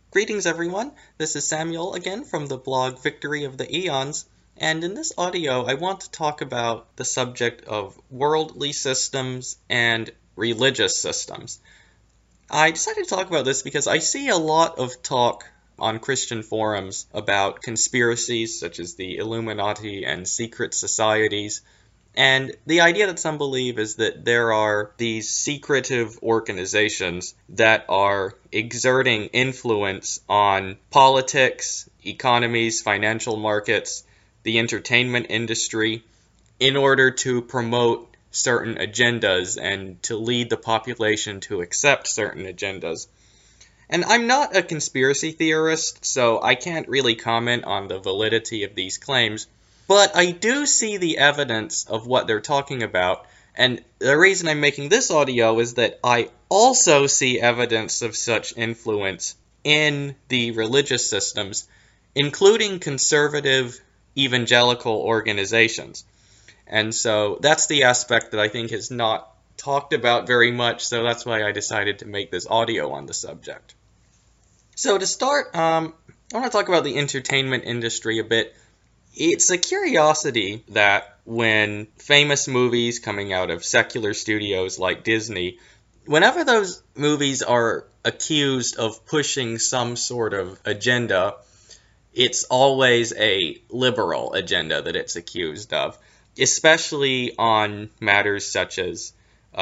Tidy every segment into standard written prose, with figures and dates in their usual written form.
Greetings, everyone. This is Samuel again from the blog Victory of the Eons, and in this audio, I want to talk about the subject of worldly systems and religious systems. I decided to talk about this because I see a lot of talk on Christian forums about conspiracies such as the Illuminati and secret societies. And the idea that some believe is that there are these secretive organizations that are exerting influence on politics, economies, financial markets, the entertainment industry, in order to promote certain agendas and to lead the population to accept certain agendas. And I'm not a conspiracy theorist, so I can't really comment on the validity of these claims. But I do see the evidence of what they're talking about, and the reason I'm making this audio is that I also see evidence of such influence in the religious systems, including conservative evangelical organizations. And so that's the aspect that I think is not talked about very much, so that's why I decided to make this audio on the subject. So to start, I want to talk about the entertainment industry a bit. It's a curiosity that when famous movies coming out of secular studios like Disney, whenever those movies are accused of pushing some sort of agenda, it's always a liberal agenda that it's accused of, especially on matters such as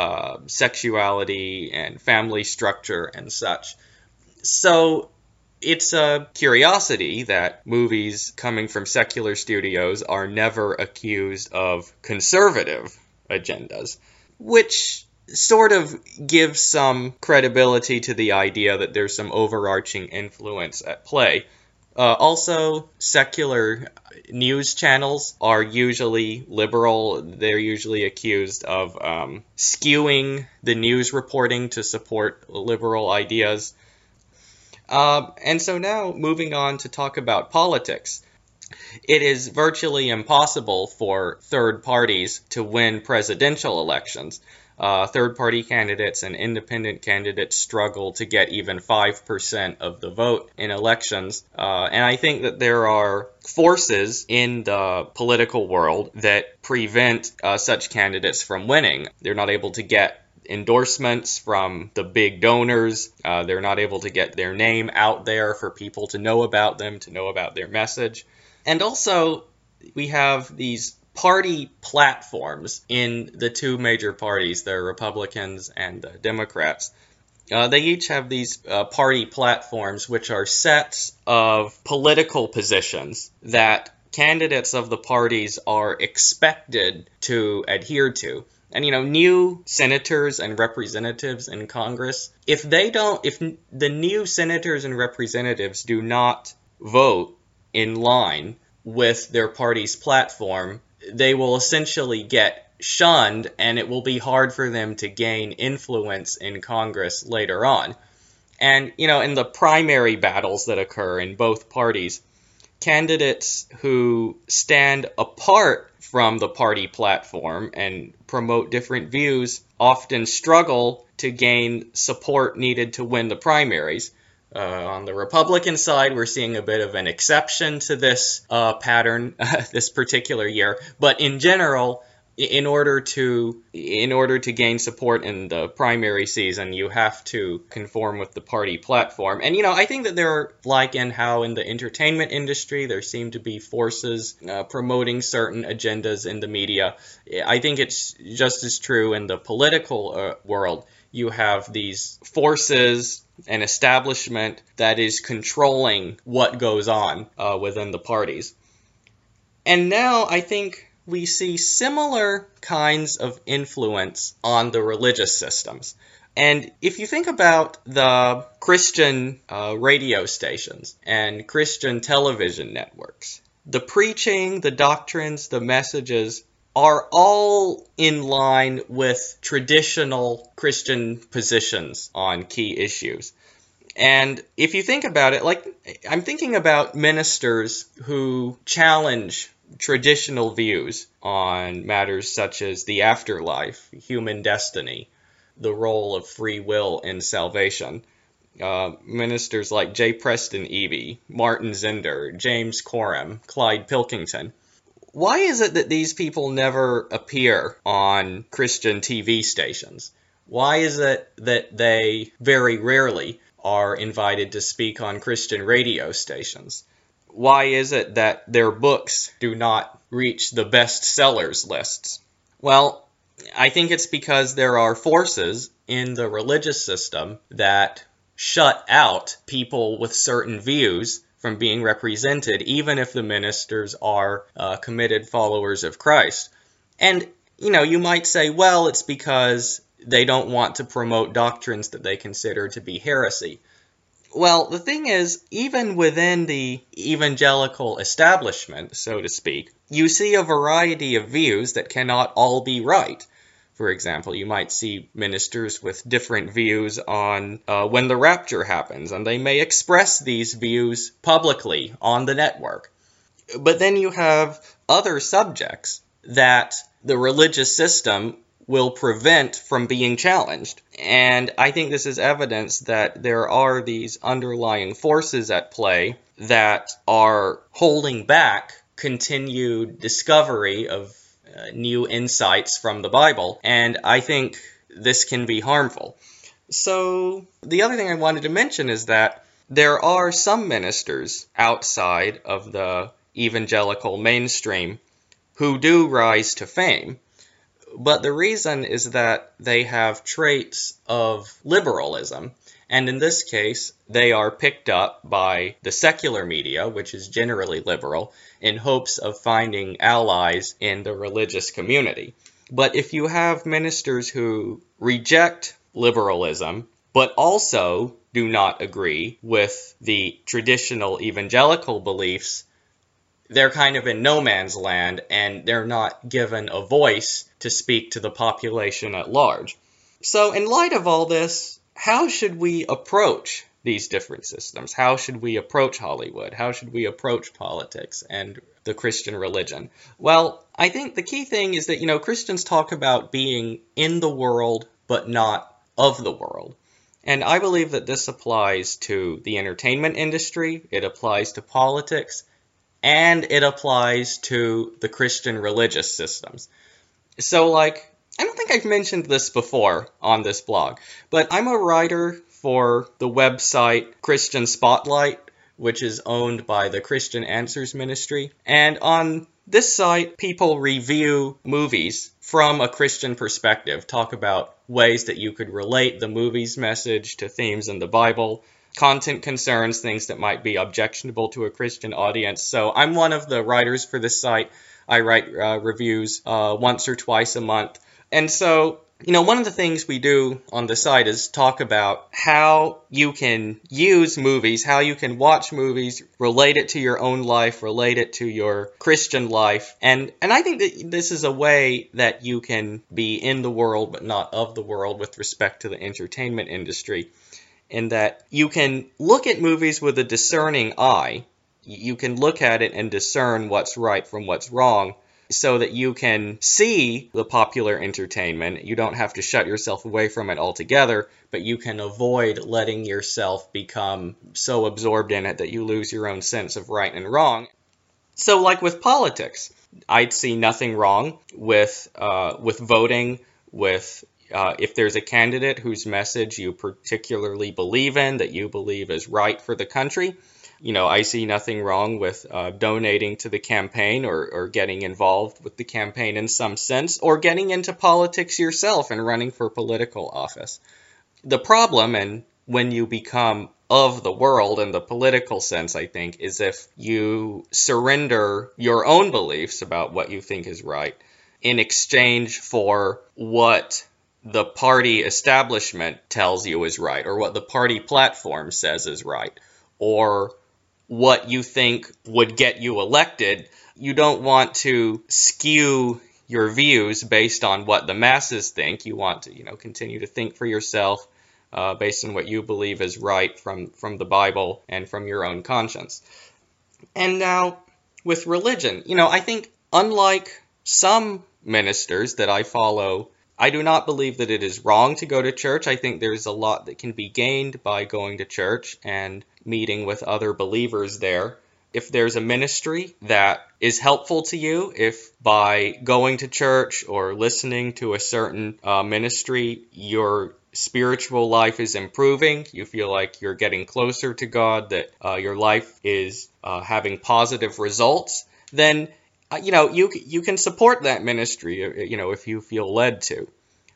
sexuality and family structure and such. So it's a curiosity that movies coming from secular studios are never accused of conservative agendas, which sort of gives some credibility to the idea that there's some overarching influence at play. Also, secular news channels are usually liberal. They're usually accused of skewing the news reporting to support liberal ideas. And so now, moving on to talk about politics. It is virtually impossible for third parties to win presidential elections. Third-party candidates and independent candidates struggle to get even 5% of the vote in elections. And I think that there are forces in the political world that prevent such candidates from winning. They're not able to get endorsements from the big donors. They're not able to get their name out there for people to know about them, to know about their message. And also, we have these party platforms in the two major parties, the Republicans and the Democrats. They each have these party platforms, which are sets of political positions that candidates of the parties are expected to adhere to. And, new senators and representatives in Congress, if the new senators and representatives do not vote in line with their party's platform, they will essentially get shunned, and it will be hard for them to gain influence in Congress later on. And, in the primary battles that occur in both parties, candidates who stand apart from the party platform and promote different views often struggle to gain support needed to win the primaries. On the Republican side, we're seeing a bit of an exception to this pattern this particular year. But in general, in order to gain support in the primary season, you have to conform with the party platform. And I think that there are, like in how in the entertainment industry there seem to be forces promoting certain agendas in the media. I think it's just as true in the political world. You have these forces, an establishment that is controlling what goes on within the parties. And now I think we see similar kinds of influence on the religious systems. And if you think about the Christian radio stations and Christian television networks, the preaching, the doctrines, the messages are all in line with traditional Christian positions on key issues. And if you think about it, I'm thinking about ministers who challenge traditional views on matters such as the afterlife, human destiny, the role of free will in salvation. ministers like J. Preston Eby, Martin Zinder, James Coram, Clyde Pilkington. Why is it that these people never appear on Christian TV stations? Why is it that they very rarely are invited to speak on Christian radio stations? Why is it that their books do not reach the bestsellers lists? Well, I think it's because there are forces in the religious system that shut out people with certain views from being represented, even if the ministers are committed followers of Christ. And, you might say, well, it's because they don't want to promote doctrines that they consider to be heresy. Well, the thing is, even within the evangelical establishment, so to speak, you see a variety of views that cannot all be right. For example, you might see ministers with different views on when the rapture happens, and they may express these views publicly on the network. But then you have other subjects that the religious system will prevent from being challenged. And I think this is evidence that there are these underlying forces at play that are holding back continued discovery of new insights from the Bible, and I think this can be harmful. So the other thing I wanted to mention is that there are some ministers outside of the evangelical mainstream who do rise to fame, but the reason is that they have traits of liberalism, and in this case, they are picked up by the secular media, which is generally liberal, in hopes of finding allies in the religious community. But if you have ministers who reject liberalism, but also do not agree with the traditional evangelical beliefs, they're kind of in no man's land, and they're not given a voice to speak to the population at large. So in light of all this, how should we approach these different systems? How should we approach Hollywood? How should we approach politics and the Christian religion? Well, I think the key thing is that, Christians talk about being in the world, but not of the world. And I believe that this applies to the entertainment industry, it applies to politics, and it applies to the Christian religious systems. So, I don't think I've mentioned this before on this blog, but I'm a writer for the website Christian Spotlight, which is owned by the Christian Answers Ministry. And on this site, people review movies from a Christian perspective, talk about ways that you could relate the movie's message to themes in the Bible, content concerns, things that might be objectionable to a Christian audience. So I'm one of the writers for this site. I write reviews once or twice a month. And so, one of the things we do on the site is talk about how you can use movies, how you can watch movies, relate it to your own life, relate it to your Christian life. And I think that this is a way that you can be in the world but not of the world with respect to the entertainment industry, in that you can look at movies with a discerning eye. You can look at it and discern what's right from what's wrong, so that you can see the popular entertainment. You don't have to shut yourself away from it altogether, but you can avoid letting yourself become so absorbed in it that you lose your own sense of right and wrong. So like with politics, I'd see nothing wrong with voting, with if there's a candidate whose message you particularly believe in, that you believe is right for the country. I see nothing wrong with donating to the campaign or getting involved with the campaign in some sense, or getting into politics yourself and running for political office. The problem, and when you become of the world in the political sense, I think, is if you surrender your own beliefs about what you think is right in exchange for what the party establishment tells you is right, or what the party platform says is right, or what you think would get you elected. You don't want to skew your views based on what the masses think. You want to, continue to think for yourself based on what you believe is right from the Bible and from your own conscience. And now, with religion, I think unlike some ministers that I follow I do not believe that it is wrong to go to church. I think there's a lot that can be gained by going to church and meeting with other believers there. If there's a ministry that is helpful to you, if by going to church or listening to a certain ministry, your spiritual life is improving, you feel like you're getting closer to God, that your life is having positive results, then you can support that ministry, if you feel led to.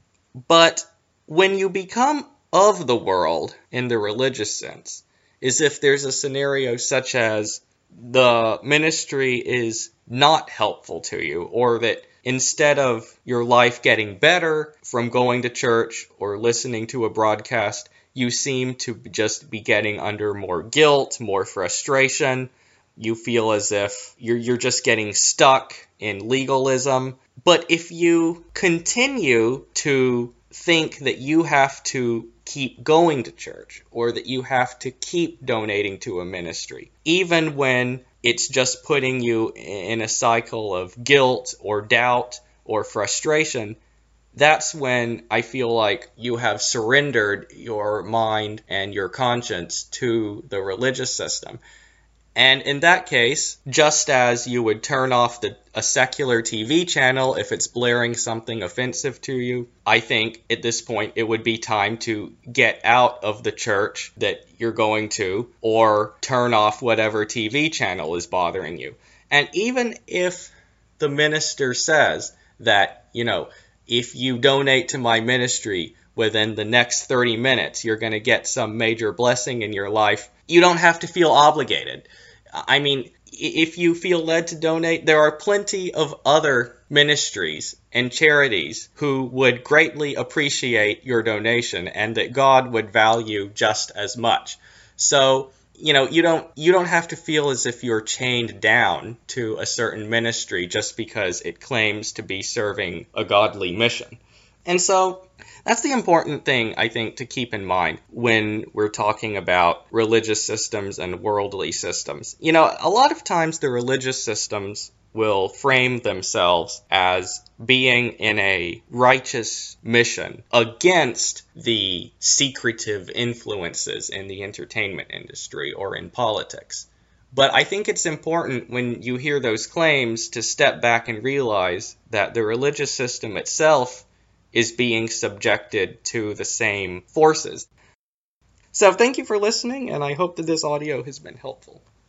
But when you become of the world in the religious sense, is if there's a scenario such as the ministry is not helpful to you, or that instead of your life getting better from going to church or listening to a broadcast, you seem to just be getting under more guilt, more frustration. You feel as if you're just getting stuck in legalism. But if you continue to think that you have to keep going to church, or that you have to keep donating to a ministry, even when it's just putting you in a cycle of guilt or doubt or frustration, that's when I feel like you have surrendered your mind and your conscience to the religious system. And in that case, just as you would turn off a secular TV channel if it's blaring something offensive to you, I think at this point it would be time to get out of the church that you're going to, or turn off whatever TV channel is bothering you. And even if the minister says that, if you donate to my ministry within the next 30 minutes, you're going to get some major blessing in your life, you don't have to feel obligated. I mean, if you feel led to donate, there are plenty of other ministries and charities who would greatly appreciate your donation and that God would value just as much. So, you don't have to feel as if you're chained down to a certain ministry just because it claims to be serving a godly mission. And so that's the important thing, I think, to keep in mind when we're talking about religious systems and worldly systems. A lot of times the religious systems will frame themselves as being in a righteous mission against the secretive influences in the entertainment industry or in politics. But I think it's important when you hear those claims to step back and realize that the religious system itself is being subjected to the same forces. So thank you for listening, and I hope that this audio has been helpful.